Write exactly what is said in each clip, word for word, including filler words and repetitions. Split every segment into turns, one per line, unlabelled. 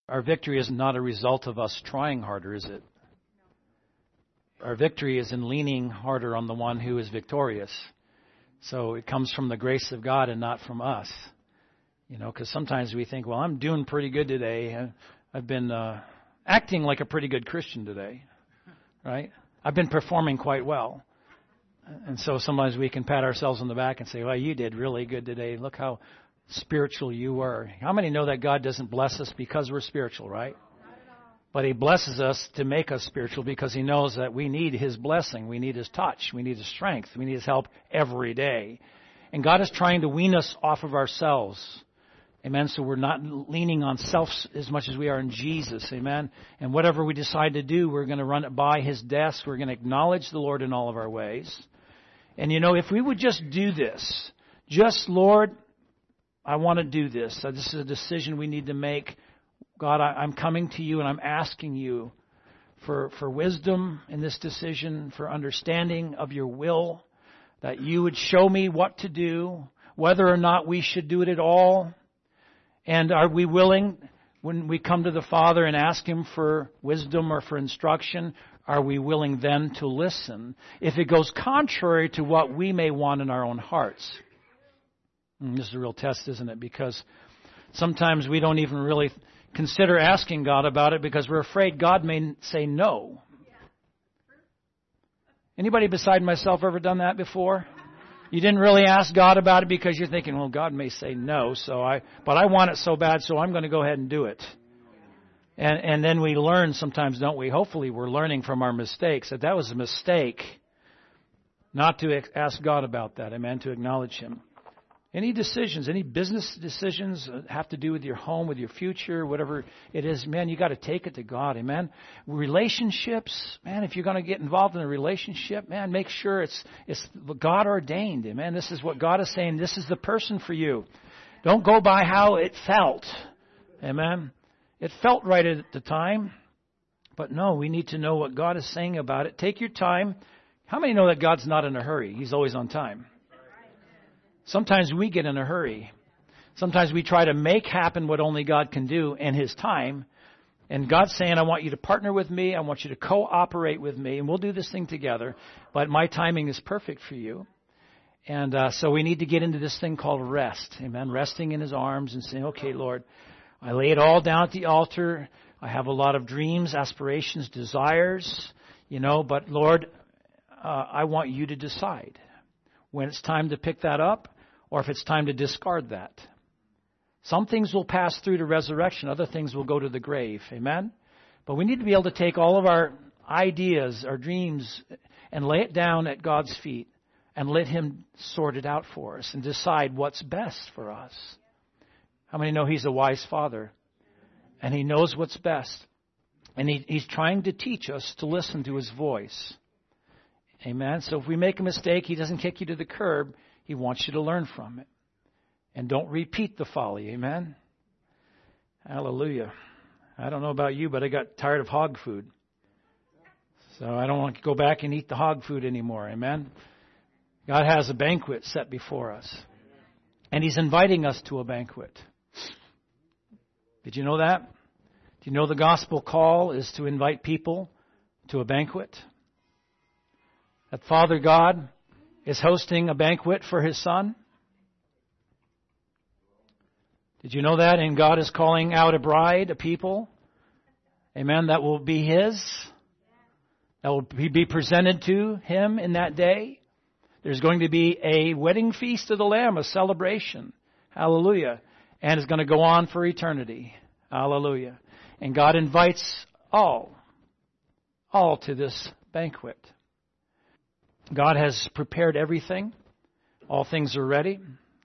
Our victory is not a result of us trying harder, is it? Our victory is in leaning harder on the one who is victorious. So it comes from the grace of God and not from us. You know, because sometimes we think, well, I'm doing pretty good today. I've been uh, acting like a pretty good Christian today, right? I've been performing quite well. And so sometimes we can pat ourselves on the back and say, well, you did really good today. Look how spiritual you were. How many know that God doesn't bless us because we're spiritual, right? But He blesses us to make us spiritual because He knows that we need His blessing. We need His touch. We need His strength. We need His help every day. And God is trying to wean us off of ourselves. Amen. So we're not leaning on self as much as we are in Jesus. Amen. And whatever we decide to do, we're going to run it by His desk. We're going to acknowledge the Lord in all of our ways. And you know, if we would just do this, just, Lord, I want to do this. This is a decision we need to make. God, I, I'm coming to you and I'm asking you for, for wisdom in this decision, for understanding of your will, that you would show me what to do, whether or not we should do it at all. And are we willing, when we come to the Father and ask Him for wisdom or for instruction, are we willing then to listen if it goes contrary to what we may want in our own hearts? And this is a real test, isn't it? Because sometimes we don't even really consider asking God about it because we're afraid God may say no. Anybody beside myself ever done that before? You didn't really ask God about it because you're thinking, well, God may say no, so I, but I want it so bad, so I'm going to go ahead and do it. And and then we learn sometimes, don't we? Hopefully we're learning from our mistakes that that was a mistake not to ask God about that. Amen. To acknowledge Him. Any decisions, any business decisions have to do with your home, with your future, whatever it is, man, you got to take it to God, amen. Relationships, man, if you're going to get involved in a relationship, man, make sure it's it's God ordained, amen. This is what God is saying. This is the person for you. Don't go by how it felt, amen. It felt right at the time, but no, we need to know what God is saying about it. Take your time. How many know that God's not in a hurry? He's always on time. Sometimes we get in a hurry. Sometimes we try to make happen what only God can do in His time. And God's saying, I want you to partner with me. I want you to cooperate with me. And we'll do this thing together. But my timing is perfect for you. And uh, so we need to get into this thing called rest. Amen. Resting in His arms and saying, okay, Lord, I lay it all down at the altar. I have a lot of dreams, aspirations, desires, you know. But Lord, uh, I want you to decide when it's time to pick that up, or if it's time to discard that. Some things will pass through to resurrection. Other things will go to the grave. Amen? But we need to be able to take all of our ideas, our dreams, and lay it down at God's feet and let Him sort it out for us and decide what's best for us. How many know He's a wise Father? And He knows what's best. And he, He's trying to teach us to listen to His voice. Amen? So if we make a mistake, He doesn't kick you to the curb. He wants you to learn from it. And don't repeat the folly. Amen? Hallelujah. I don't know about you, but I got tired of hog food. So I don't want to go back and eat the hog food anymore. Amen? God has a banquet set before us. And He's inviting us to a banquet. Did you know that? Do you know the gospel call is to invite people to a banquet? That Father God is hosting a banquet for His Son. Did you know that? And God is calling out a bride, a people, amen, that will be His, that will be presented to Him in that day. There's going to be a wedding feast of the Lamb, a celebration. Hallelujah. And it's going to go on for eternity. Hallelujah. And God invites all, all to this banquet. God has prepared everything. All things are ready.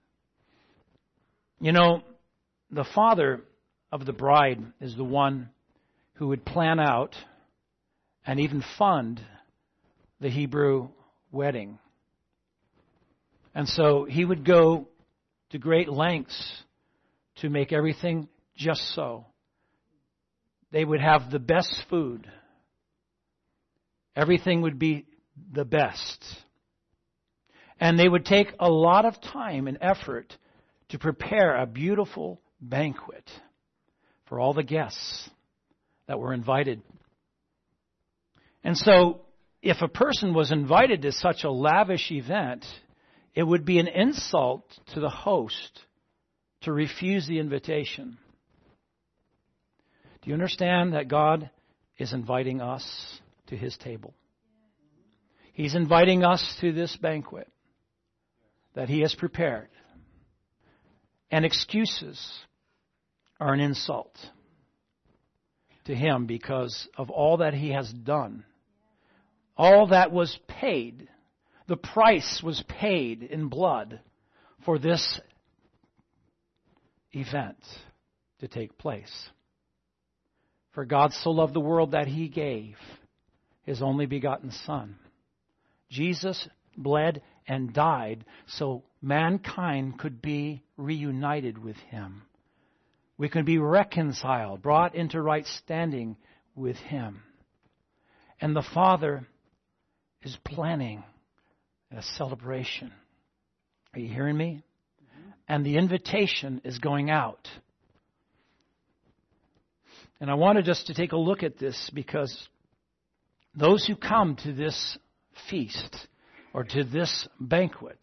You know, the father of the bride is the one who would plan out and even fund the Hebrew wedding. And so he would go to great lengths to make everything just so. They would have the best food. Everything would be the best. And they would take a lot of time and effort to prepare a beautiful banquet for all the guests that were invited. And so, if a person was invited to such a lavish event, it would be an insult to the host to refuse the invitation. Do you understand that God is inviting us to His table? He's inviting us to this banquet that He has prepared. And excuses are an insult to Him because of all that He has done. All that was paid. The price was paid in blood for this event to take place. For God so loved the world that He gave His only begotten Son. Jesus bled and died so mankind could be reunited with Him. We could be reconciled, brought into right standing with Him. And the Father is planning a celebration. Are you hearing me? Mm-hmm. And the invitation is going out. And I wanted us to take a look at this because those who come to this feast or to this banquet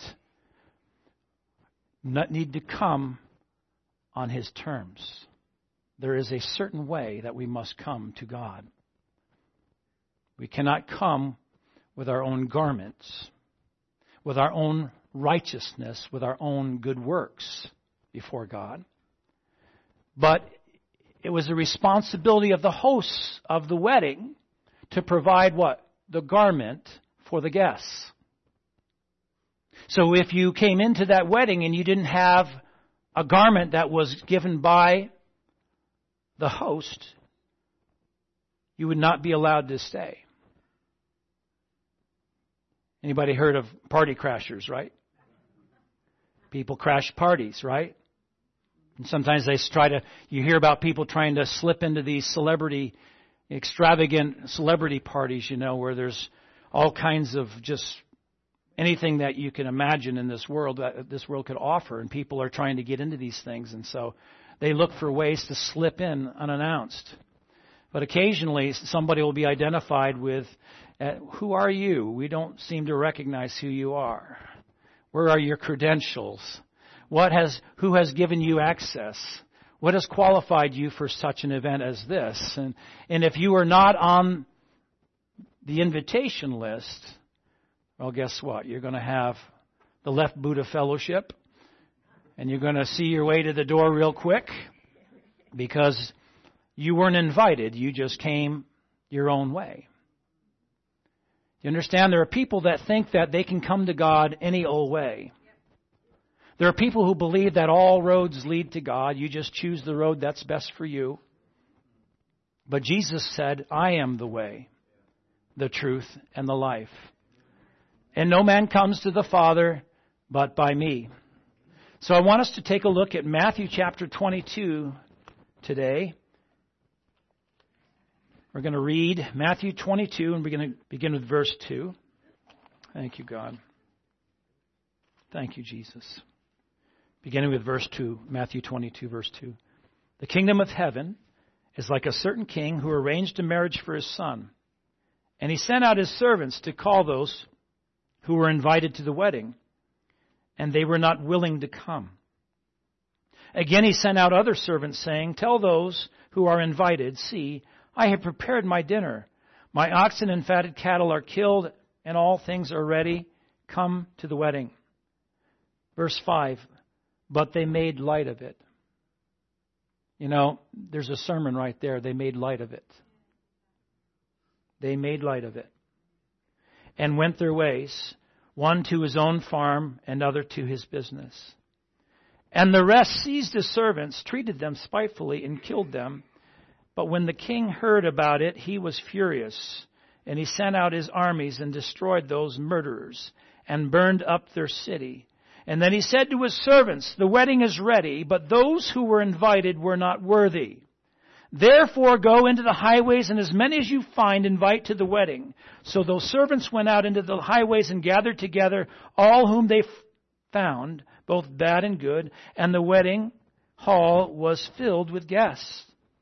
not need to come on His terms. There is a certain way that we must come to God. We cannot come with our own garments, with our own righteousness, with our own good works before God. But it was the responsibility of the hosts of the wedding to provide what? The garment for the guests. So if you came into that wedding and you didn't have a garment that was given by the host, you would not be allowed to stay. Anybody heard of party crashers, right? People crash parties, right? And sometimes they try to, you hear about people trying to slip into these celebrity, extravagant celebrity parties, you know, where there's all kinds of just anything that you can imagine in this world that this world could offer. And people are trying to get into these things. And so they look for ways to slip in unannounced. But occasionally somebody will be identified with, uh, who are you? We don't seem to recognize who you are. Where are your credentials? What has, who has given you access? What has qualified you for such an event as this? And, and if you are not on the invitation list, well, guess what? You're going to have the left boot of fellowship, and you're going to see your way to the door real quick because you weren't invited. You just came your own way. You understand? There are people that think that they can come to God any old way. There are people who believe that all roads lead to God. You just choose the road that's best for you. But Jesus said, I am the way, the truth, and the life. And no man comes to the Father but by me. So I want us to take a look at Matthew chapter twenty-two today. We're going to read Matthew twenty-two, and we're going to begin with verse two. Thank you, God. Thank you, Jesus. Beginning with verse two, Matthew twenty-two, verse two. The kingdom of heaven is like a certain king who arranged a marriage for his son. And he sent out his servants to call those who were invited to the wedding, and they were not willing to come. Again he sent out other servants, saying, tell those who are invited, see, I have prepared my dinner. My oxen and fatted cattle are killed, and all things are ready. Come to the wedding. Verse five, but they made light of it. You know, there's a sermon right there. They made light of it. They made light of it. And went their ways, one to his own farm, another to his business. And the rest seized his servants, treated them spitefully, and killed them. But when the king heard about it, he was furious, and he sent out his armies and destroyed those murderers, and burned up their city. And then he said to his servants, the wedding is ready, but those who were invited were not worthy. Therefore go into the highways, and as many as you find, invite to the wedding. So those servants went out into the highways and gathered together all whom they found, both bad and good, and the wedding hall was filled with guests.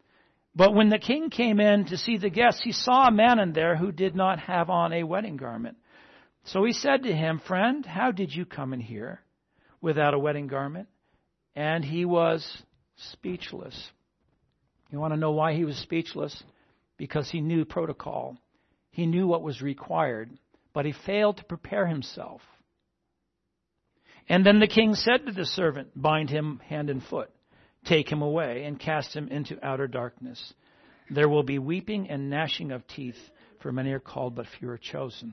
But when the king came in to see the guests, he saw a man in there who did not have on a wedding garment. So he said to him, "Friend, how did you come in here without a wedding garment?" And he was speechless. You want to know why he was speechless? Because he knew protocol. He knew what was required, but he failed to prepare himself. And then the king said to the servant, "Bind him hand and foot. Take him away and cast him into outer darkness. There will be weeping and gnashing of teeth, for many are called, but few are chosen."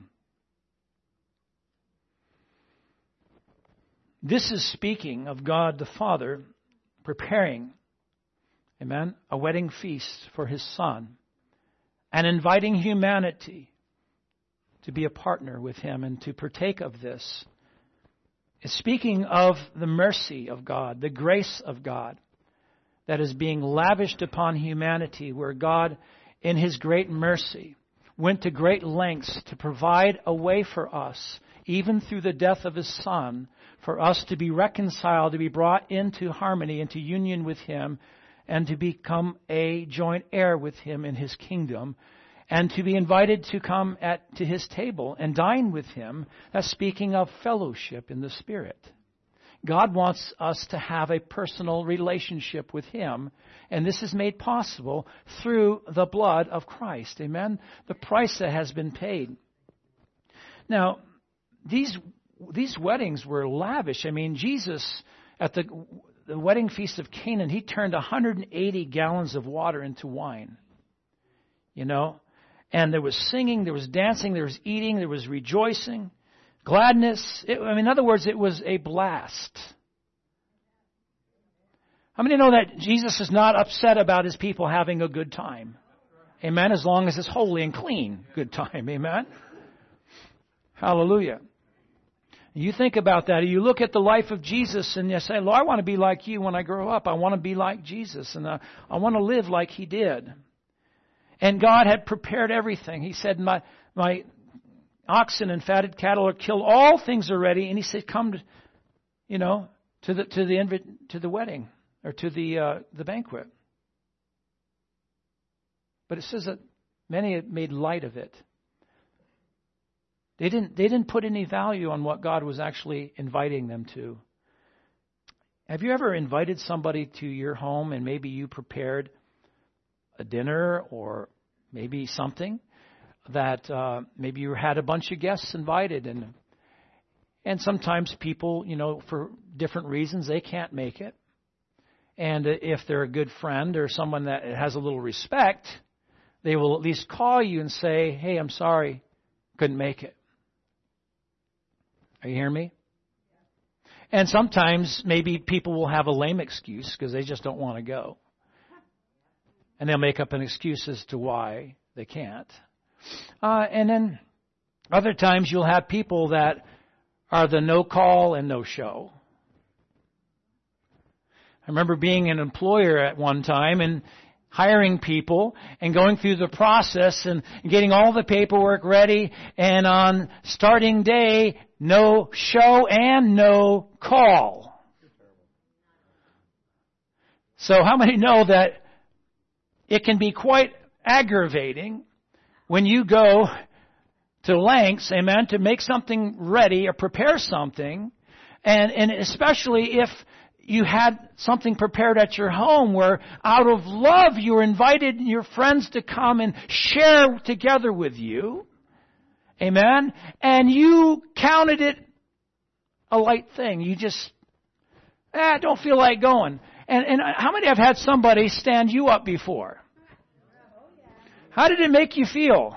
This is speaking of God the Father preparing, amen, a wedding feast for His Son and inviting humanity to be a partner with Him and to partake of this. It's speaking of the mercy of God, the grace of God that is being lavished upon humanity, where God, in His great mercy, went to great lengths to provide a way for us, even through the death of His Son, for us to be reconciled, to be brought into harmony, into union with Him, and to become a joint heir with Him in His kingdom, and to be invited to come at to His table and dine with Him. That's speaking of fellowship in the Spirit. God wants us to have a personal relationship with Him, and this is made possible through the blood of Christ. Amen? The price that has been paid. Now, these these weddings were lavish. I mean, Jesus, at the, the wedding feast of Canaan, He turned one hundred eighty gallons of water into wine. You know? And there was singing, there was dancing, there was eating, there was rejoicing. Gladness. It, I mean, in other words, it was a blast. How many know that Jesus is not upset about His people having a good time? Amen. As long as it's holy and clean, good time. Amen. Hallelujah. You think about that. You look at the life of Jesus and you say, "Lord, I want to be like You when I grow up. I want to be like Jesus, and I, I want to live like He did." And God had prepared everything. He said, "My my." Oxen and fatted cattle are killed. All things are ready." And He said, "Come, to, you know, to the to the invi- to the wedding or to the uh, the banquet." But it says that many had made light of it. They didn't they didn't put any value on what God was actually inviting them to. Have you ever invited somebody to your home and maybe you prepared a dinner or maybe something? That uh, maybe you had a bunch of guests invited, and and sometimes people, you know, for different reasons, they can't make it. And if they're a good friend or someone that has a little respect, they will at least call you and say, "Hey, I'm sorry, couldn't make it." Are you hearing me? And sometimes maybe people will have a lame excuse because they just don't want to go. And they'll make up an excuse as to why they can't. Uh, and then other times you'll have people that are the no call and no show. I remember being an employer at one time and hiring people and going through the process and getting all the paperwork ready, and on starting day, no show and no call. So how many know that it can be quite aggravating when you go to lengths, amen, to make something ready or prepare something, and, and especially if you had something prepared at your home where out of love you invited your friends to come and share together with you, amen, and you counted it a light thing. You just, eh, don't feel like going. And, and how many have had somebody stand you up before? How did it make you feel?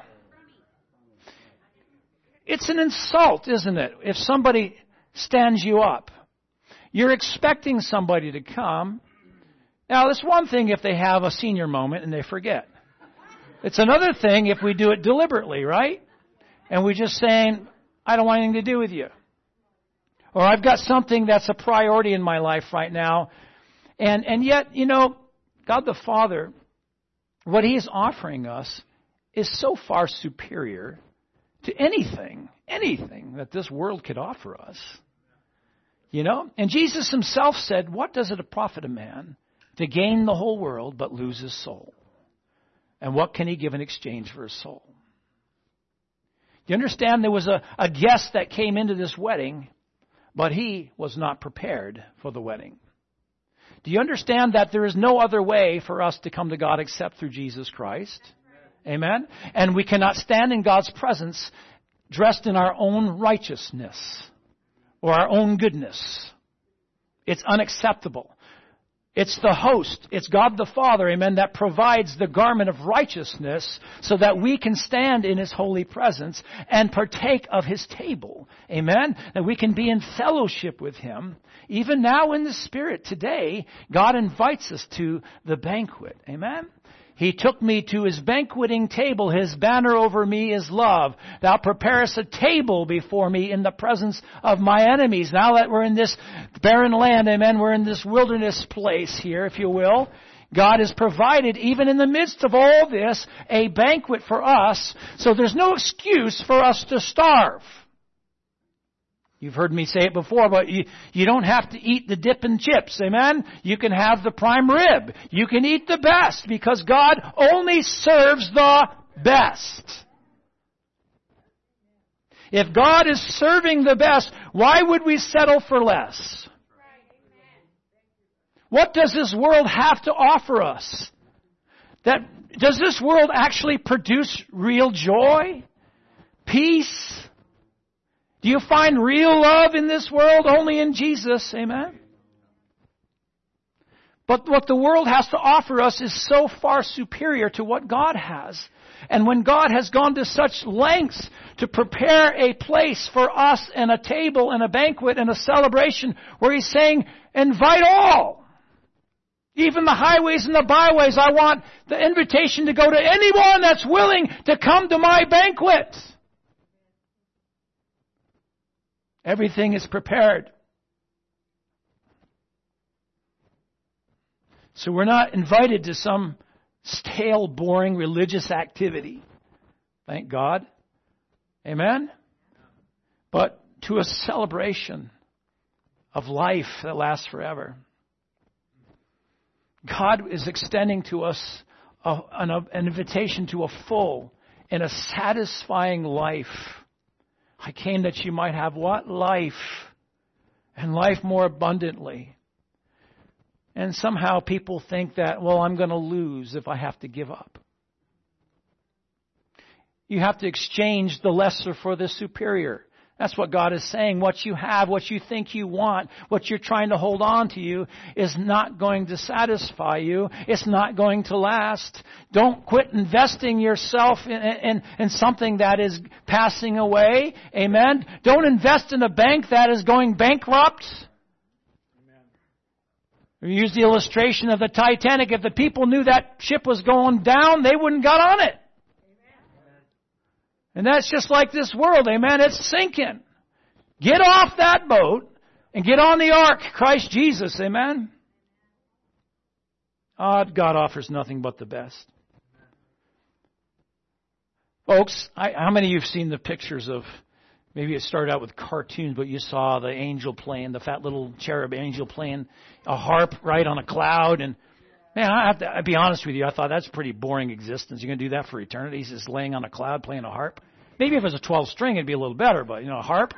It's an insult, isn't it, if somebody stands you up? You're expecting somebody to come. Now, it's one thing if they have a senior moment and they forget. It's another thing if we do it deliberately, right? And we're just saying, "I don't want anything to do with you." Or I've got something that's a priority in my life right now. And, and yet, you know, God the Father, what He is offering us is so far superior to anything, anything that this world could offer us. You know? And Jesus Himself said, "What does it profit a man to gain the whole world but lose his soul?" And what can he give in exchange for his soul? You understand there was a, a guest that came into this wedding, but he was not prepared for the wedding. Do you understand that there is no other way for us to come to God except through Jesus Christ? Amen? And we cannot stand in God's presence dressed in our own righteousness or our own goodness. It's unacceptable. It's the host, it's God the Father, amen, that provides the garment of righteousness so that we can stand in His holy presence and partake of His table, amen, that we can be in fellowship with Him. Even now in the Spirit today, God invites us to the banquet, amen. He took me to His banqueting table. His banner over me is love. Thou preparest a table before me in the presence of my enemies. Now that we're in this barren land, amen, we're in this wilderness place here, if you will. God has provided, even in the midst of all this, a banquet for us. So there's no excuse for us to starve. You've heard me say it before, but you, you don't have to eat the dip and chips, amen? You can have the prime rib. You can eat the best because God only serves the best. If God is serving the best, why would we settle for less? What does this world have to offer us? That, does this world actually produce real joy? Peace? Do you find real love in this world? Only in Jesus. Amen? But what the world has to offer us is so far superior to what God has. And when God has gone to such lengths to prepare a place for us and a table and a banquet and a celebration where He's saying, invite all. Even the highways and the byways, I want the invitation to go to anyone that's willing to come to my banquet. Everything is prepared. So we're not invited to some stale, boring religious activity. Thank God. Amen? But to a celebration of life that lasts forever. God is extending to us a, an, an invitation to a full and a satisfying life. I came that you might have what? Life. And life more abundantly. And somehow people think that, well, I'm going to lose if I have to give up. You have to exchange the lesser for the superior. That's what God is saying. What you have, what you think you want, what you're trying to hold on to you is not going to satisfy you. It's not going to last. Don't quit investing yourself in, in, in something that is passing away. Amen. Don't invest in a bank that is going bankrupt. Amen. We use the illustration of the Titanic. If the people knew that ship was going down, they wouldn't got on it. And that's just like this world, amen? It's sinking. Get off that boat and get on the ark, Christ Jesus, amen? Oh, God offers nothing but the best. Folks, I, how many of you have seen the pictures of, maybe it started out with cartoons, but you saw the angel playing, the fat little cherub angel playing a harp right on a cloud, and man, I have to I'll be honest with you, I thought that's a pretty boring existence. You're going to do that for eternity? He's just laying on a cloud playing a harp? Maybe if it was a twelve string, it'd be a little better, but, you know, a harp.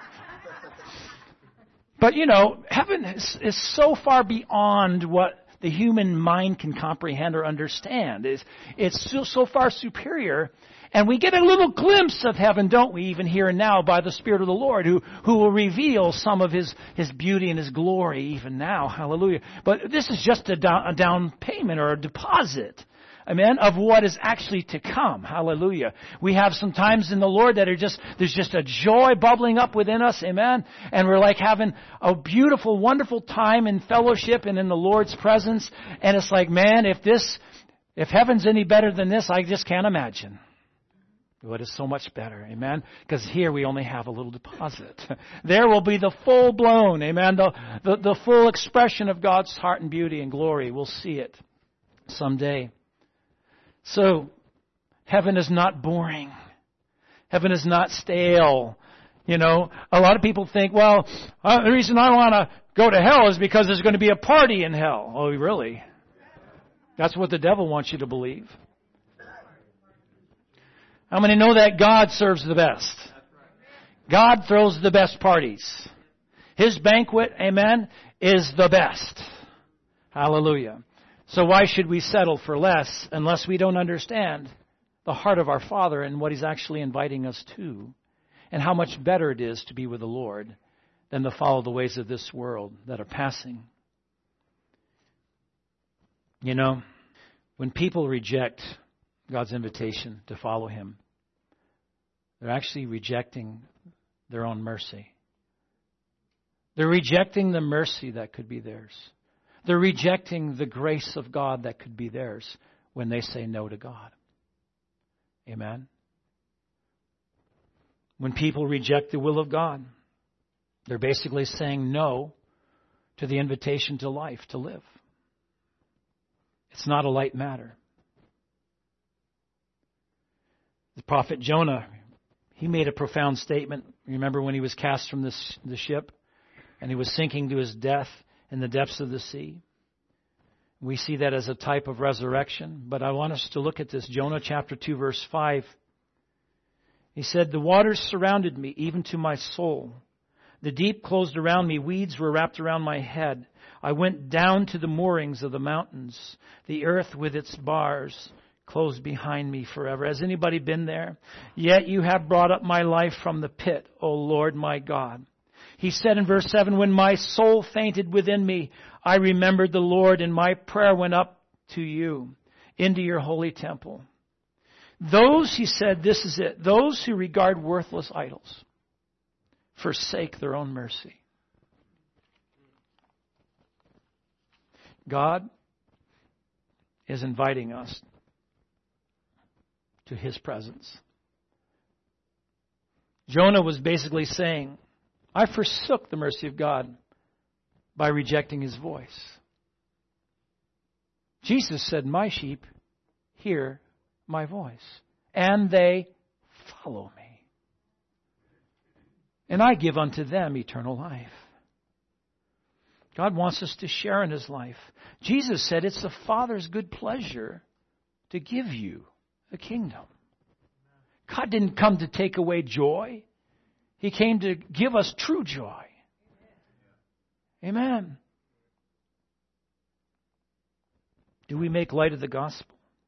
But, you know, heaven is, is so far beyond what the human mind can comprehend or understand. It's, it's so, so far superior. And we get a little glimpse of heaven, don't we, even here and now by the Spirit of the Lord, who, who will reveal some of His, His beauty and His glory even now. Hallelujah. But this is just a down, a down payment or a deposit, amen, of what is actually to come. Hallelujah. We have some times in the Lord that are just, there's just a joy bubbling up within us, amen, and we're like having a beautiful, wonderful time in fellowship and in the Lord's presence, and it's like, man, if this, if heaven's any better than this, I just can't imagine. But it's so much better, amen? Because here we only have a little deposit. There will be the full-blown, amen, the, the, the full expression of God's heart and beauty and glory. We'll see it someday. So, heaven is not boring. Heaven is not stale. You know, a lot of people think, well, uh, the reason I want to go to hell is because there's going to be a party in hell. Oh, really? That's what the devil wants you to believe. How many know that God serves the best? God throws the best parties. His banquet, amen, is the best. Hallelujah. So why should we settle for less unless we don't understand the heart of our Father and what He's actually inviting us to, and how much better it is to be with the Lord than to follow the ways of this world that are passing. You know, when people reject God's invitation to follow Him, they're actually rejecting their own mercy. They're rejecting the mercy that could be theirs. They're rejecting the grace of God that could be theirs when they say no to God. Amen? When people reject the will of God, they're basically saying no to the invitation to life, to live. It's not a light matter. The prophet Jonah, he made a profound statement. Remember when he was cast from this, the ship and he was sinking to his death in the depths of the sea? We see that as a type of resurrection. But I want us to look at this. Jonah chapter two, verse five. He said, "The waters surrounded me, even to my soul. The deep closed around me. Weeds were wrapped around my head. I went down to the moorings of the mountains. The earth with its bars closed behind me forever." Has anybody been there? "Yet you have brought up my life from the pit, O Lord my God." He said in verse seven, "When my soul fainted within me, I remembered the Lord, and my prayer went up to you into your holy temple." Those, he said, this is it, those who regard worthless idols forsake their own mercy. God is inviting us to His presence. Jonah was basically saying, I forsook the mercy of God by rejecting His voice. Jesus said, "My sheep hear my voice, and they follow me. And I give unto them eternal life." God wants us to share in His life. Jesus said it's the Father's good pleasure to give you the kingdom. God didn't come to take away joy. He came to give us true joy. Amen. Do we make light of the gospel?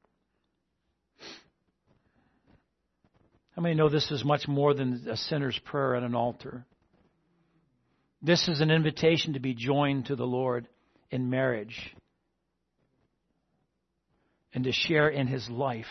How many know this is much more than a sinner's prayer at an altar? This is an invitation to be joined to the Lord in marriage and to share in His life.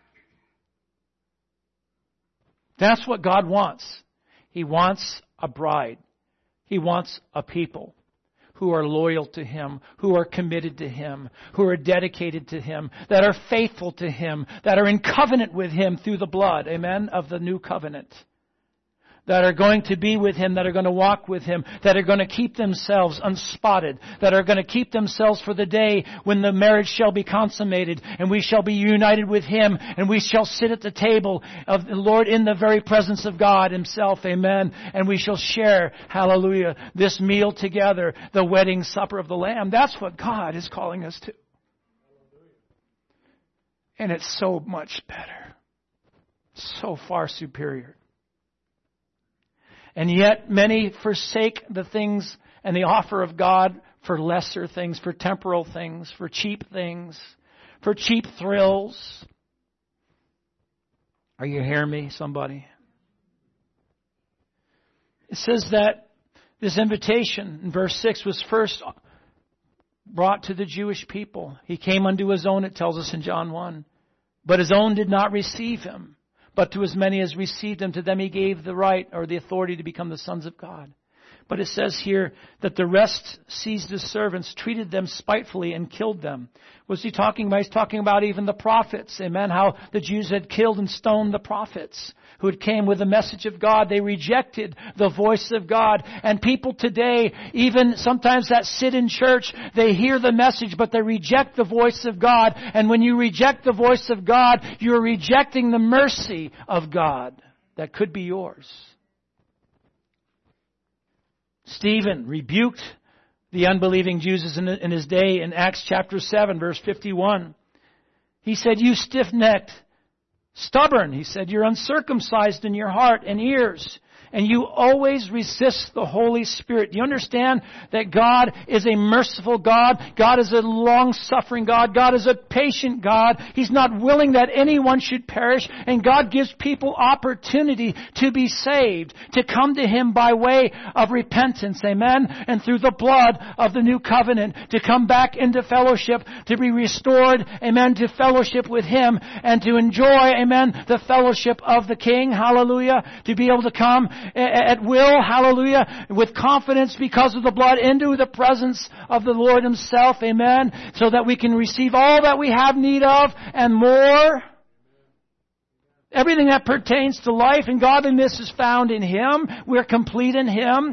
That's what God wants. He wants a bride. He wants a people who are loyal to Him, who are committed to Him, who are dedicated to Him, that are faithful to Him, that are in covenant with Him through the blood, amen, of the new covenant. That are going to be with Him, that are going to walk with Him, that are going to keep themselves unspotted, that are going to keep themselves for the day when the marriage shall be consummated and we shall be united with Him and we shall sit at the table of the Lord in the very presence of God Himself, amen, and we shall share, hallelujah, this meal together, the wedding supper of the Lamb. That's what God is calling us to. And it's so much better, so far superior. And yet many forsake the things and the offer of God for lesser things, for temporal things, for cheap things, for cheap thrills. Are you hearing me, somebody? It says that this invitation in verse six was first brought to the Jewish people. He came unto His own, it tells us in John one. But His own did not receive Him. But to as many as received Him, to them He gave the right or the authority to become the sons of God. But it says here that the rest seized His servants, treated them spitefully, and killed them. Was He talking about? He's talking about even the prophets. Amen. How the Jews had killed and stoned the prophets who had came with the message of God. They rejected the voice of God. And people today, even sometimes that sit in church, they hear the message, but they reject the voice of God. And when you reject the voice of God, you're rejecting the mercy of God that could be yours. Stephen rebuked the unbelieving Jews in his day in Acts chapter seven, verse fifty-one. He said, "You stiff-necked Stubborn, he said. You're uncircumcised in your heart and ears. And you always resist the Holy Spirit. Do you understand that God is a merciful God? God is a long-suffering God. God is a patient God. He's not willing that anyone should perish. And God gives people opportunity to be saved, to come to Him by way of repentance. Amen? And through the blood of the new covenant, to come back into fellowship, to be restored, amen, to fellowship with Him, and to enjoy, amen, the fellowship of the King. Hallelujah. To be able to come at will, hallelujah, with confidence because of the blood into the presence of the Lord Himself, amen, so that we can receive all that we have need of and more. Everything that pertains to life and godliness is found in Him. We're complete in Him.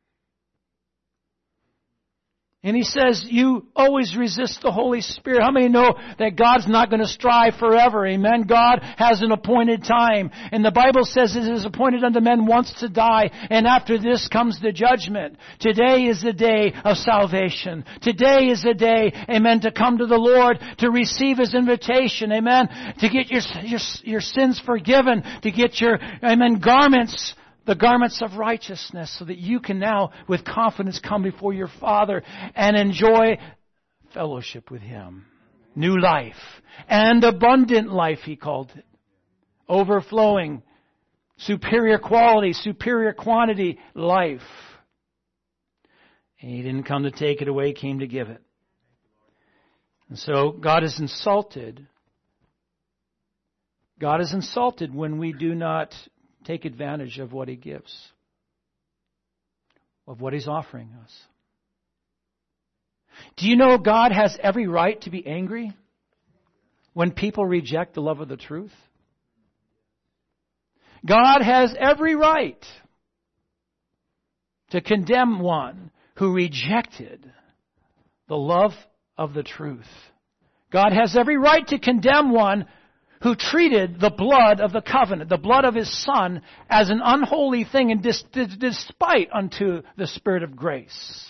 And he says, you always resist the Holy Spirit. How many know that God's not going to strive forever? Amen. God has an appointed time. And the Bible says it is appointed unto men once to die. And after this comes the judgment. Today is the day of salvation. Today is the day, amen, to come to the Lord, to receive His invitation. Amen. To get your, your, your sins forgiven. To get your, amen, garments, the garments of righteousness, so that you can now with confidence come before your Father and enjoy fellowship with Him. New life and abundant life, He called it. Overflowing, superior quality, superior quantity life. And He didn't come to take it away, He came to give it. And so God is insulted. God is insulted when we do not take advantage of what He gives, of what He's offering us. Do you know God has every right to be angry when people reject the love of the truth? God has every right to condemn one who rejected the love of the truth. God has every right to condemn one who treated the blood of the covenant, the blood of His Son, as an unholy thing and dis- despite unto the Spirit of grace.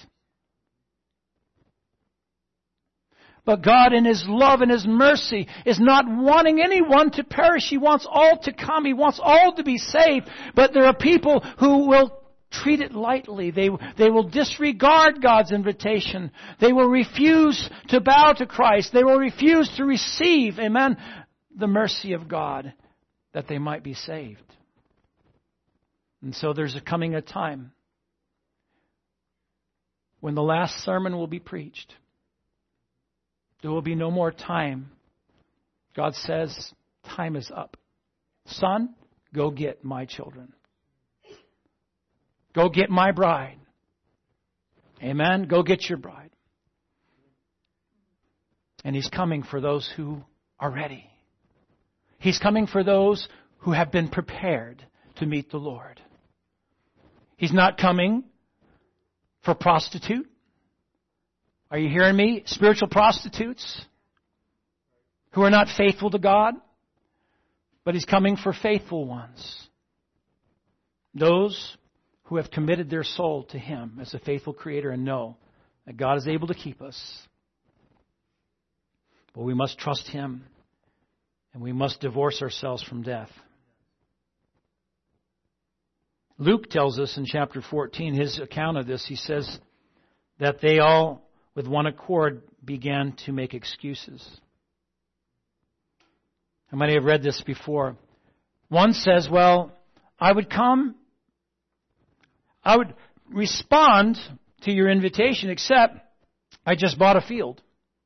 But God in His love and His mercy is not wanting anyone to perish. He wants all to come. He wants all to be saved. But there are people who will treat it lightly. They, they will disregard God's invitation. They will refuse to bow to Christ. They will refuse to receive, amen, the mercy of God, that they might be saved. And so there's a coming a time when the last sermon will be preached. There will be no more time. God says, time is up. Son, go get my children. Go get my bride. Amen. Go get your bride. And He's coming for those who are ready. He's coming for those who have been prepared to meet the Lord. He's not coming for prostitute. Are you hearing me? Spiritual prostitutes who are not faithful to God. But He's coming for faithful ones. Those who have committed their soul to Him as a faithful Creator and know that God is able to keep us. But we must trust Him. And we must divorce ourselves from death. Luke tells us in chapter fourteen, his account of this, he says that they all, with one accord, began to make excuses. How many have read this before? One says, well, I would come, I would respond to your invitation, except I just bought a field.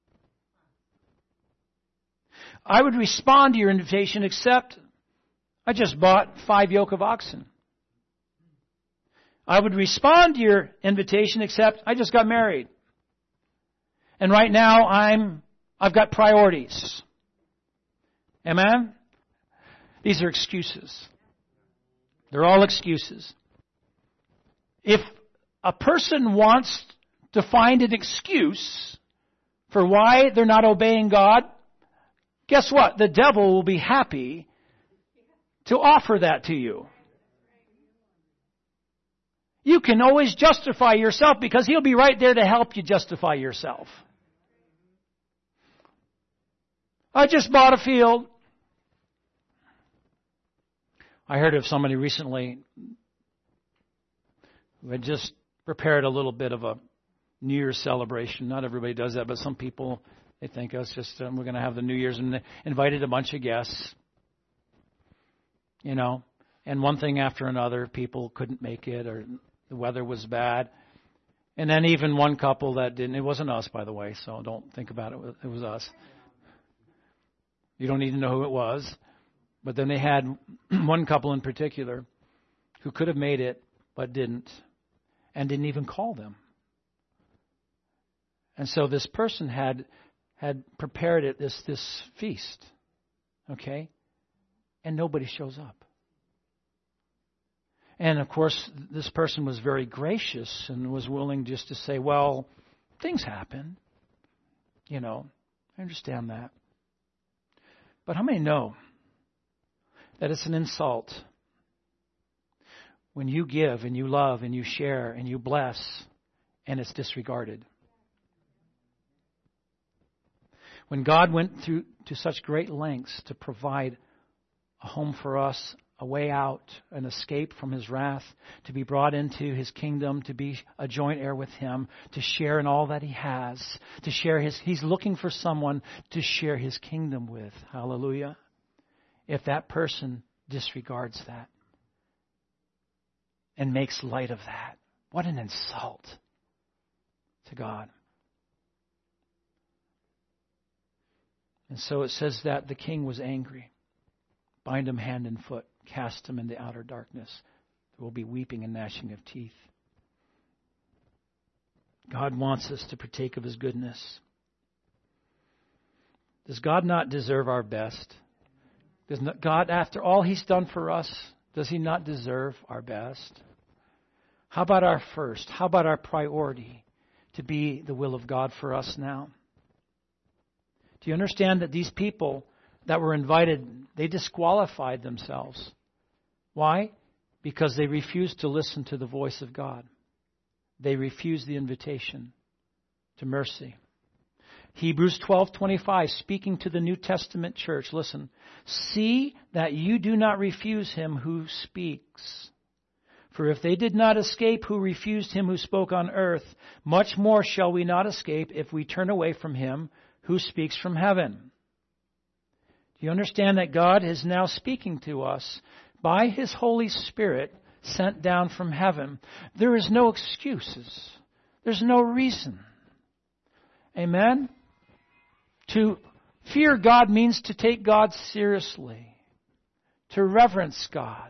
I would respond to your invitation, except I just bought five yoke of oxen. I would respond to your invitation, except I just got married. And right now I'm, I've got priorities. Amen? These are excuses. They're all excuses. If a person wants to find an excuse for why they're not obeying God, guess what? The devil will be happy to offer that to you. You can always justify yourself because he'll be right there to help you justify yourself. I just bought a field. I heard of somebody recently who had just prepared a little bit of a New Year's celebration. Not everybody does that, but some people, they think, oh, it's just, um, we're going to have the New Year's, and they invited a bunch of guests, you know, and one thing after another, people couldn't make it, or the weather was bad. And then even one couple that didn't, it wasn't us, by the way, so don't think about it, it was us. You don't need to know who it was. But then they had one couple in particular who could have made it, but didn't, and didn't even call them. And so this person had had prepared it, this this feast, okay, and nobody shows up. And of course, this person was very gracious and was willing just to say, well, things happen, you know, I understand that. But how many know that it's an insult when you give and you love and you share and you bless and it's disregarded? When God went through to such great lengths to provide a home for us, a way out, an escape from His wrath, to be brought into His kingdom, to be a joint heir with Him, to share in all that He has, to share His, He's looking for someone to share His kingdom with. Hallelujah. If that person disregards that and makes light of that, what an insult to God. And so it says that the king was angry. Bind him hand and foot, cast him into outer darkness. There will be weeping and gnashing of teeth. God wants us to partake of His goodness. Does God not deserve our best? Does not God, after all He's done for us, does He not deserve our best? How about our first? How about our priority to be the will of God for us now? Do you understand that these people that were invited, they disqualified themselves? Why? Because they refused to listen to the voice of God. They refused the invitation to mercy. Hebrews twelve twenty-five, speaking to the New Testament church, listen, see that you do not refuse Him who speaks. For if they did not escape who refused Him who spoke on earth, much more shall we not escape if we turn away from Him who speaks from heaven. Do you understand that God is now speaking to us by His Holy Spirit sent down from heaven? There is no excuses. There's no reason. Amen? To fear God means to take God seriously, to reverence God.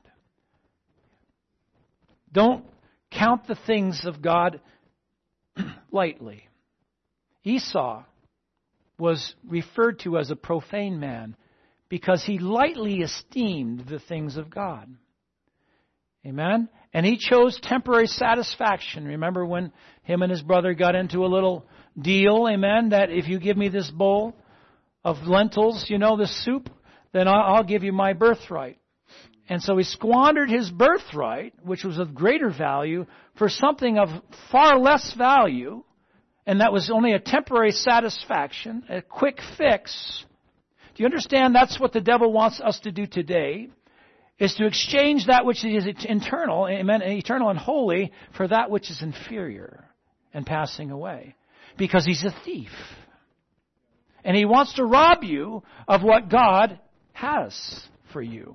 Don't count the things of God lightly. Esau was referred to as a profane man because he lightly esteemed the things of God. Amen? And he chose temporary satisfaction. Remember when him and his brother got into a little deal, amen, that if you give me this bowl of lentils, you know, this soup, then I'll give you my birthright. And so he squandered his birthright, which was of greater value, for something of far less value, and that was only a temporary satisfaction, a quick fix. Do you understand that's what the devil wants us to do today? Is to exchange that which is internal, amen, eternal and holy, for that which is inferior and passing away. Because he's a thief. And he wants to rob you of what God has for you.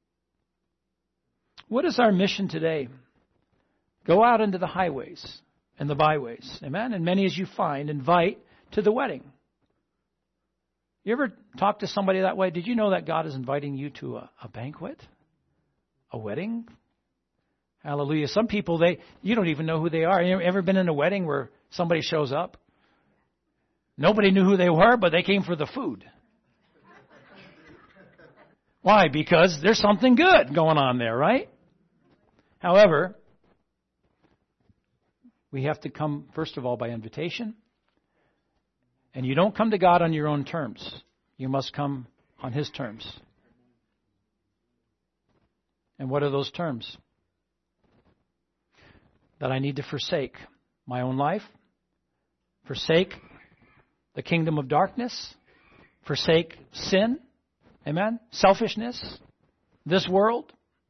What is our mission today? Go out into the highways and the byways, amen? And many as you find, invite to the wedding. You ever talk to somebody that way? Did you know that God is inviting you to a, a banquet? A wedding? Hallelujah. Some people, they you don't even know who they are. You ever been in a wedding where somebody shows up? Nobody knew who they were, but they came for the food. Why? Because there's something good going on there, right? However, we have to come, first of all, by invitation. And you don't come to God on your own terms. You must come on His terms. And what are those terms? That I need to forsake my own life, forsake the kingdom of darkness, forsake sin, amen, selfishness, this world,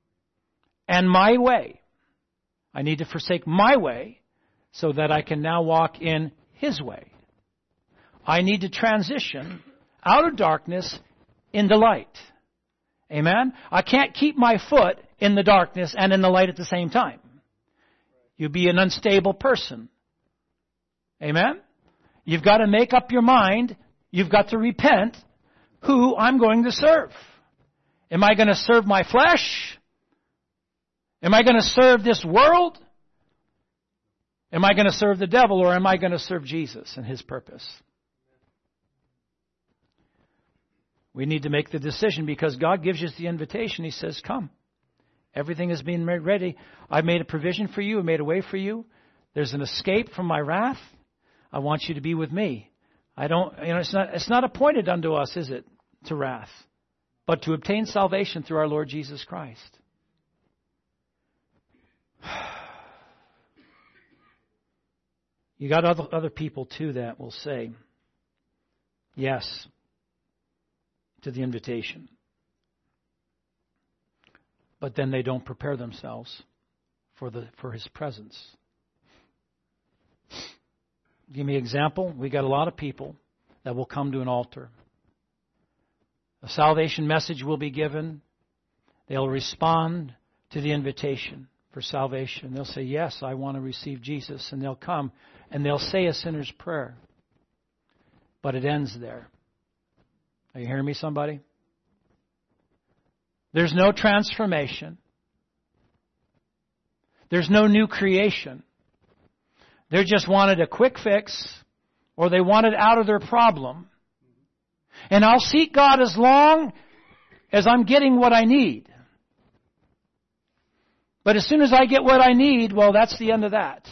and my way. I need to forsake my way so that I can now walk in His way. I need to transition out of darkness into light. Amen? I can't keep my foot in the darkness and in the light at the same time. You'd be an unstable person. Amen? You've got to make up your mind. You've got to repent who I'm going to serve. Am I going to serve my flesh? Am I going to serve this world? Am I going to serve the devil, or am I going to serve Jesus and His purpose? We need to make the decision, because God gives us the invitation. He says, come. Everything is being made ready. I've made a provision for you. I've made a way for you. There's an escape from my wrath. I want you to be with me. I don't, you know, it's not, it's not appointed unto us, is it, to wrath, but to obtain salvation through our Lord Jesus Christ. You got other, other people too that will say yes to the invitation, but then they don't prepare themselves for the for His presence. Give me an example. We got a lot of people that will come to an altar. A salvation message will be given. They'll respond to the invitation for salvation. They'll say, yes, I want to receive Jesus. And they'll come and they'll say a sinner's prayer. But it ends there. Are you hearing me, somebody? There's no transformation. There's no new creation. They just wanted a quick fix, or they wanted out of their problem. And I'll seek God as long as I'm getting what I need. But as soon as I get what I need, well, that's the end of that.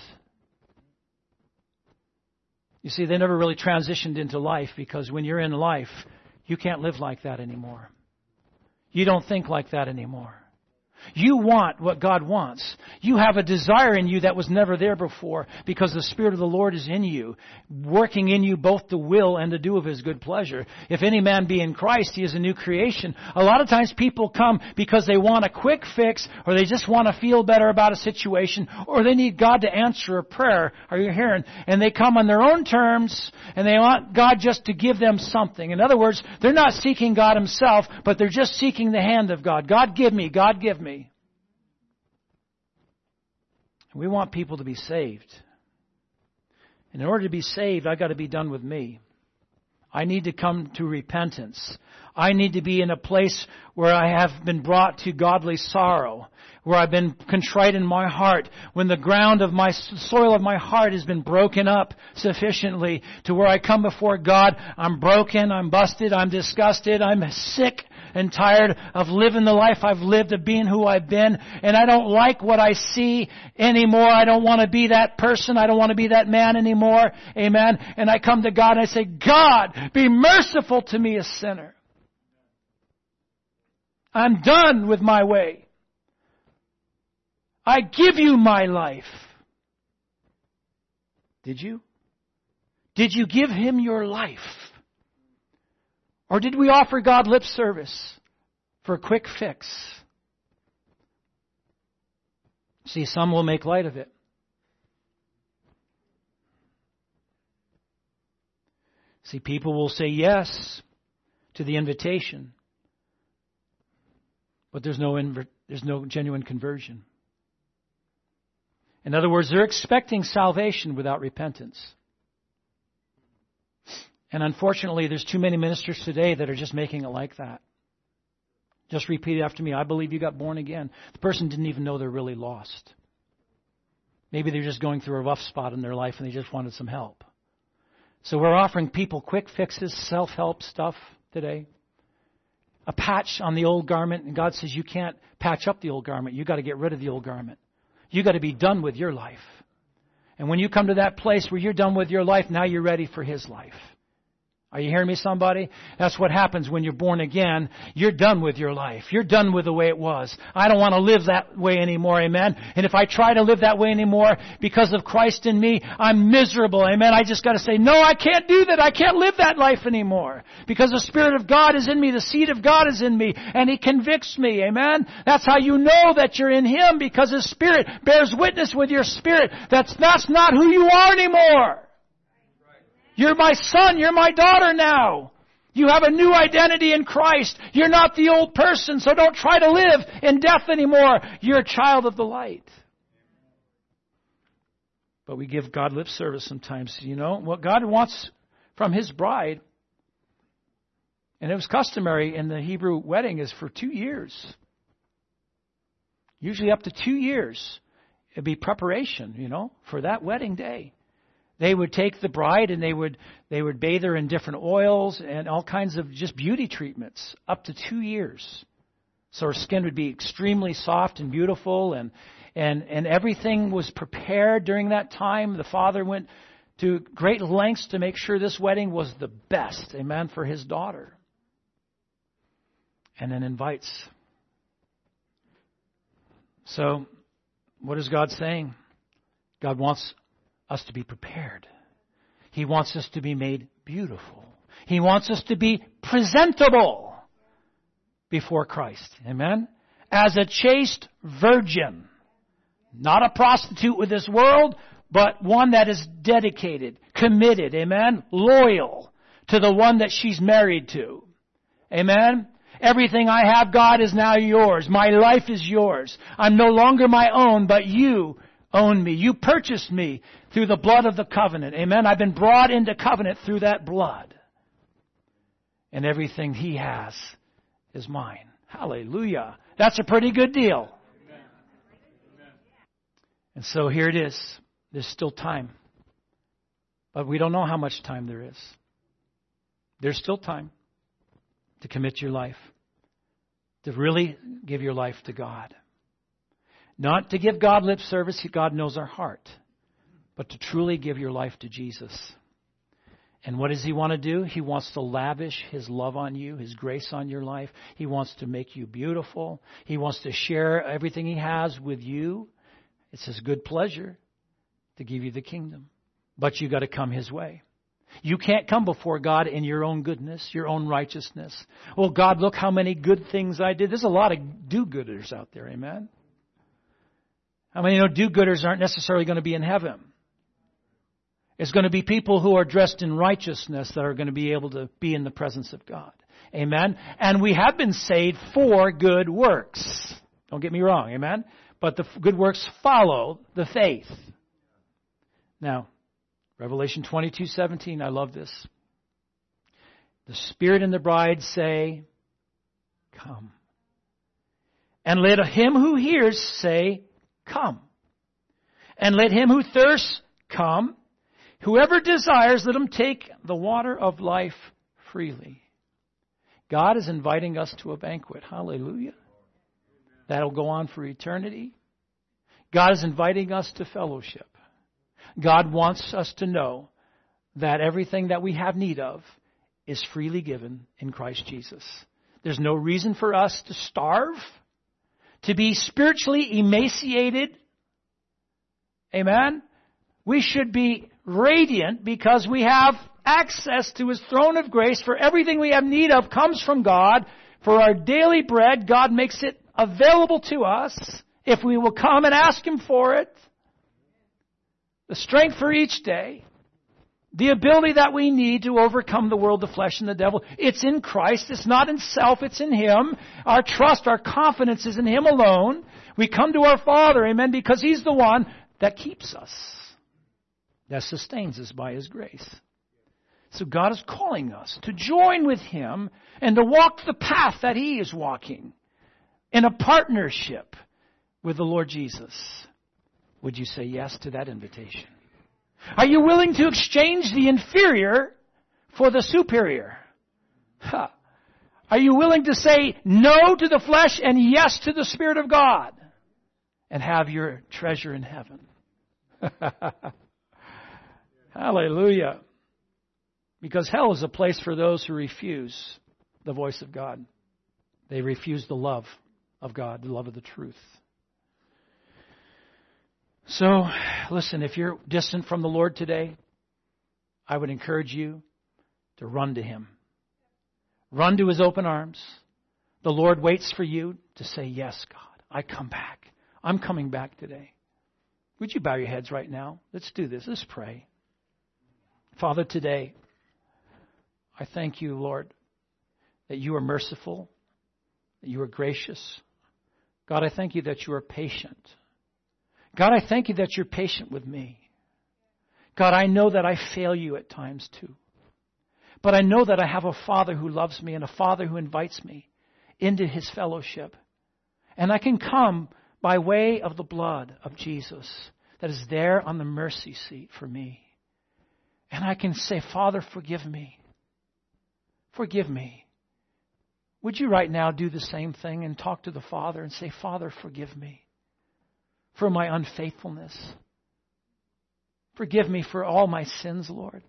You see, they never really transitioned into life, because when you're in life, you can't live like that anymore. You don't think like that anymore. You want what God wants. You have a desire in you that was never there before, because the Spirit of the Lord is in you, working in you both to will and to do of His good pleasure. If any man be in Christ, he is a new creation. A lot of times people come because they want a quick fix, or they just want to feel better about a situation, or they need God to answer a prayer. Are you hearing? And they come on their own terms, and they want God just to give them something. In other words, they're not seeking God Himself, but they're just seeking the hand of God. God, give me. God, give me. We want people to be saved. And in order to be saved, I've got to be done with me. I need to come to repentance. I need to be in a place where I have been brought to godly sorrow, where I've been contrite in my heart, when the ground of my soil of my heart has been broken up sufficiently to where I come before God. I'm broken, I'm busted, I'm disgusted, I'm sick and tired of living the life I've lived, of being who I've been, and I don't like what I see anymore. I don't want to be that person. I don't want to be that man anymore. Amen. And I come to God and I say, God, be merciful to me, a sinner. I'm done with my way. I give you my life. Did you? Did you give Him your life? Or did we offer God lip service for a quick fix? See, some will make light of it. See, people will say yes to the invitation, but there's no inver- there's no genuine conversion. In other words, they're expecting salvation without repentance. And unfortunately, there's too many ministers today that are just making it like that. Just repeat it after me. I believe you got born again. The person didn't even know they're really lost. Maybe they're just going through a rough spot in their life and they just wanted some help. So we're offering people quick fixes, self-help stuff today. A patch on the old garment, and God says you can't patch up the old garment. You've got to get rid of the old garment. You've got to be done with your life. And when you come to that place where you're done with your life, now you're ready for His life. Are you hearing me, somebody? That's what happens when you're born again. You're done with your life. You're done with the way it was. I don't want to live that way anymore, amen? And if I try to live that way anymore because of Christ in me, I'm miserable, amen? I just got to say, no, I can't do that. I can't live that life anymore. Because the Spirit of God is in me. The seed of God is in me. And He convicts me, amen? That's how you know that you're in Him, because His Spirit bears witness with your spirit. That's, that's not who you are anymore. You're my son. You're my daughter now. You have a new identity in Christ. You're not the old person, so don't try to live in death anymore. You're a child of the light. But we give God lip service sometimes. You know, what God wants from His bride, and it was customary in the Hebrew wedding, is for two years. Usually up to two years. It'd be preparation, you know, for that wedding day. They would take the bride and they would they would bathe her in different oils and all kinds of just beauty treatments up to two years. So her skin would be extremely soft and beautiful, and and, and everything was prepared during that time. The father went to great lengths to make sure this wedding was the best, amen, for his daughter. And then invites. So what is God saying? God wants us to be prepared. He wants us to be made beautiful. He wants us to be presentable before Christ. Amen? As a chaste virgin. Not a prostitute with this world, but one that is dedicated, committed, amen? Loyal to the one that she's married to. Amen? Everything I have, God, is now yours. My life is yours. I'm no longer my own, but you own me. You purchased me through the blood of the covenant. Amen. I've been brought into covenant through that blood. And everything He has is mine. Hallelujah. That's a pretty good deal. Amen. And so here it is. There's still time. But we don't know how much time there is. There's still time to commit your life. To really give your life to God. Not to give God lip service, God knows our heart, but to truly give your life to Jesus. And what does He want to do? He wants to lavish His love on you, His grace on your life. He wants to make you beautiful. He wants to share everything He has with you. It's His good pleasure to give you the kingdom. But you've got to come His way. You can't come before God in your own goodness, your own righteousness. Well, God, look how many good things I did. There's a lot of do-gooders out there, amen? How many know do-gooders aren't necessarily going to be in heaven? It's going to be people who are dressed in righteousness that are going to be able to be in the presence of God. Amen? And we have been saved for good works. Don't get me wrong, amen? But the good works follow the faith. Now, Revelation twenty-two seventeen, I love this. The Spirit and the bride say, come. And let him who hears say, come. And let him who thirsts come. Whoever desires, let him take the water of life freely. God is inviting us to a banquet. Hallelujah. That'll go on for eternity. God is inviting us to fellowship. God wants us to know that everything that we have need of is freely given in Christ Jesus. There's no reason for us to starve, to be spiritually emaciated. Amen? We should be radiant because we have access to His throne of grace. For everything we have need of comes from God. For our daily bread, God makes it available to us if we will come and ask Him for it. The strength for each day. The ability that we need to overcome the world, the flesh, and the devil. It's in Christ. It's not in self. It's in Him. Our trust, our confidence is in Him alone. We come to our Father, amen, because He's the one that keeps us. That sustains us by His grace. So God is calling us to join with Him and to walk the path that He is walking in a partnership with the Lord Jesus. Would you say yes to that invitation? Are you willing to exchange the inferior for the superior? Huh. Are you willing to say no to the flesh and yes to the Spirit of God and have your treasure in heaven? Hallelujah. Because hell is a place for those who refuse the voice of God. They refuse the love of God, the love of the truth. So, listen, if you're distant from the Lord today, I would encourage you to run to Him. Run to His open arms. The Lord waits for you to say, yes, God, I come back. I'm coming back today. Would you bow your heads right now? Let's do this. Let's pray. Father, today, I thank you, Lord, that you are merciful, that you are gracious. God, I thank you that you are patient. God, I thank you that you're patient with me. God, I know that I fail you at times too. But I know that I have a Father who loves me and a Father who invites me into His fellowship. And I can come by way of the blood of Jesus that is there on the mercy seat for me. And I can say, Father, forgive me. Forgive me. Would you right now do the same thing and talk to the Father and say, Father, forgive me for my unfaithfulness. Forgive me for all my sins, Lord.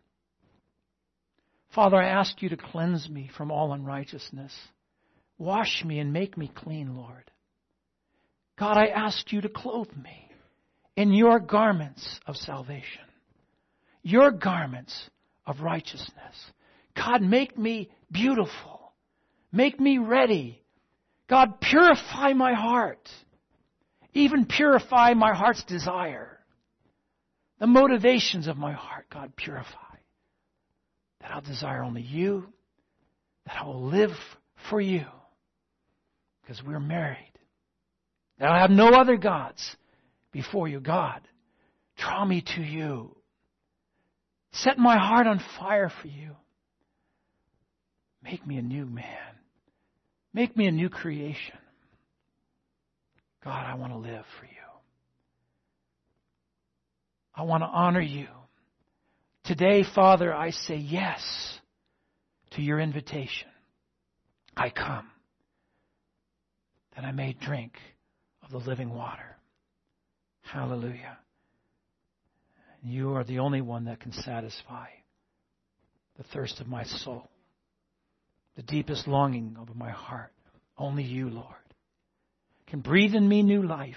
Father, I ask you to cleanse me from all unrighteousness. Wash me and make me clean, Lord. God, I ask you to clothe me in your garments of salvation, your garments of righteousness. God, make me beautiful. Make me ready. God, purify my heart. Even purify my heart's desire. The motivations of my heart, God, purify. That I'll desire only you. That I will live for you. Because we're married. That I have no other gods before you, God. Draw me to you. Set my heart on fire for you. Make me a new man. Make me a new creation. God, I want to live for you. I want to honor you. Today, Father, I say yes to your invitation. I come that I may drink of the living water. Hallelujah. You are the only one that can satisfy the thirst of my soul, the deepest longing of my heart. Only you, Lord, can breathe in me new life.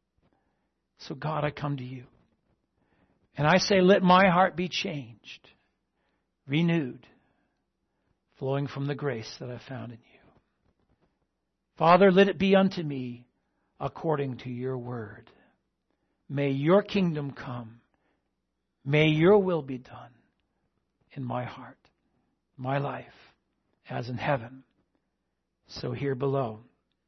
So God, I come to you. And I say, let my heart be changed, renewed, flowing from the grace that I found in you. Father, let it be unto me according to your word. May your kingdom come. May your will be done in my heart, my life, as in heaven, so here below.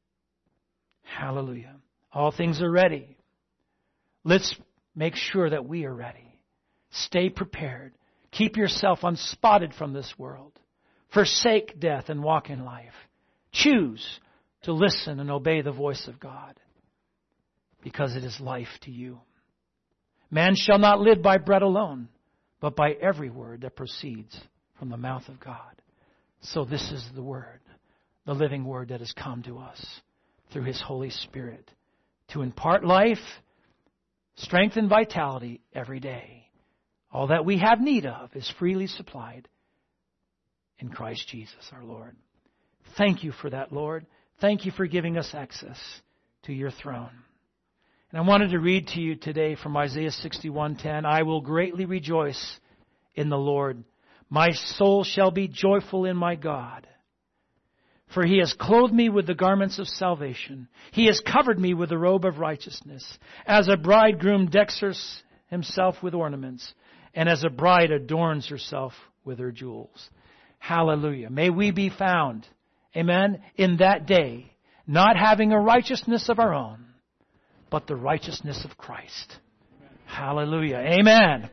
Hallelujah. All things are ready. Let's make sure that we are ready. Stay prepared. Keep yourself unspotted from this world. Forsake death and walk in life. Choose to listen and obey the voice of God, because it is life to you. Man shall not live by bread alone, but by every word that proceeds from the mouth of God. So this is the word, the living word that has come to us through His Holy Spirit to impart life, strength, and vitality every day. All that we have need of is freely supplied in Christ Jesus our Lord. Thank you for that, Lord. Thank you for giving us access to your throne. And I wanted to read to you today from Isaiah sixty-one ten. I will greatly rejoice in the Lord. My soul shall be joyful in my God. For He has clothed me with the garments of salvation. He has covered me with the robe of righteousness. As a bridegroom decks himself with ornaments, and as a bride adorns herself with her jewels. Hallelujah. May we be found, amen, in that day, not having a righteousness of our own, but the righteousness of Christ. Hallelujah. Amen.